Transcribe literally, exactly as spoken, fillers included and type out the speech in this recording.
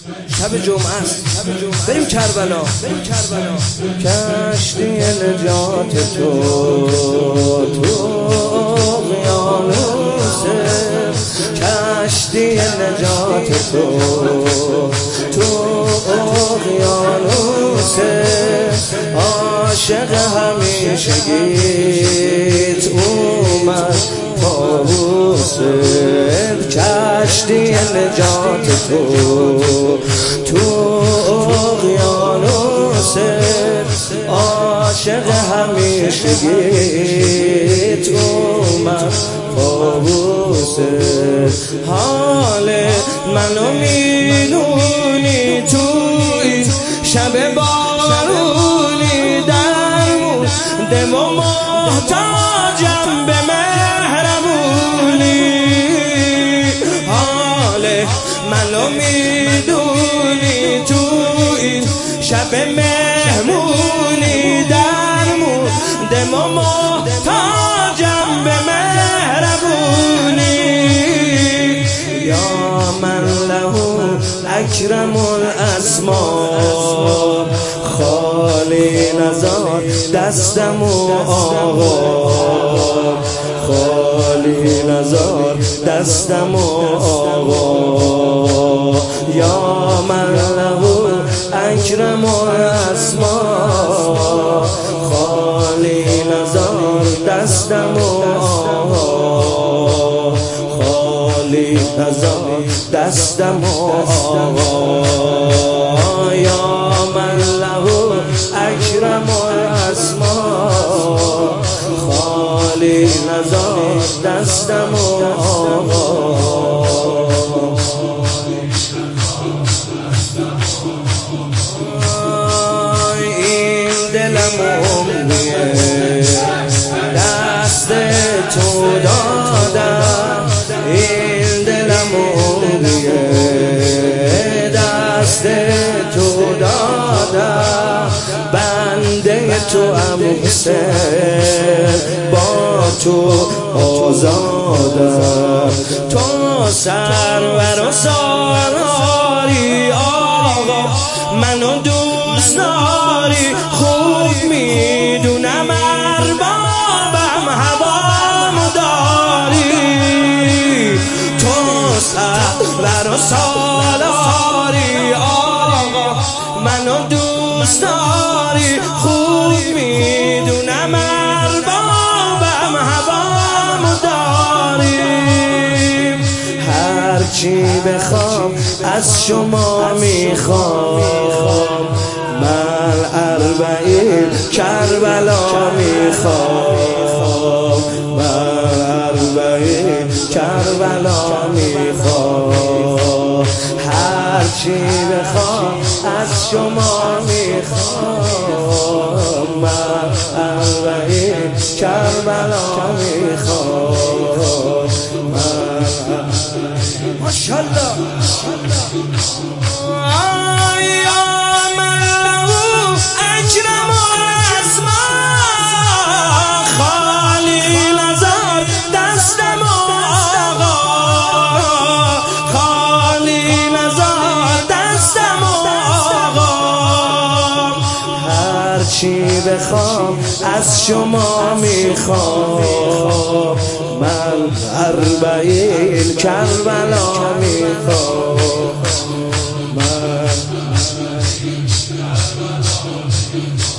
شب جمعه است، بریم کربلا. کشتی نجات تو تو اقیانوس، کشتی نجات تو تو اقیانوس، عاشق همیشگیت اومد طاووس. کشتی نجات تو تو اقیانوس، عاشق همیشگیت اومد طاووس. حال منو میدونی تو این شب بارونی، درمونده و محتاجم به مهربونی. حال منو میدونی تو این شب مهمونی، درمونده و محتاجم به مهربونی. یا من له اکرم الاسماء، خالی نزار دستم و آقا، خالی نزار دستم و آقا. یا من له اکرم الاسماء، خالی نزار دستم و آقا، خالی نزار دستم و آقا. یا من له اکرم الاسماء، خالی نزار دستم و آقا. این دلم امیه دست تو دادم، این دلم امیه دست تو دادم. بنده تو ام حسین، با تو آزادم. تو سرور و سالاری آقا، منو دوست داری، خوب میدونم اربابم هوامو داری. تو سرور و سالاری آقا، منو دوست داری، خوب میدونم اربابم هوامو داری. هرچی بخوام از شما میخوام، من اربعین کربلا میخوام، من اربعین کربلا میخوام. هرچی بخوام از شما میخوام، من اربعین کربلا میخوام. ماشاءالله. یا من له اکرم الاسماء، خالی نزار دستم و آقا، خالی نزار دستم و آقا. هرچی بخوام از شما میخوام، من اربعین کربلا میخوام، من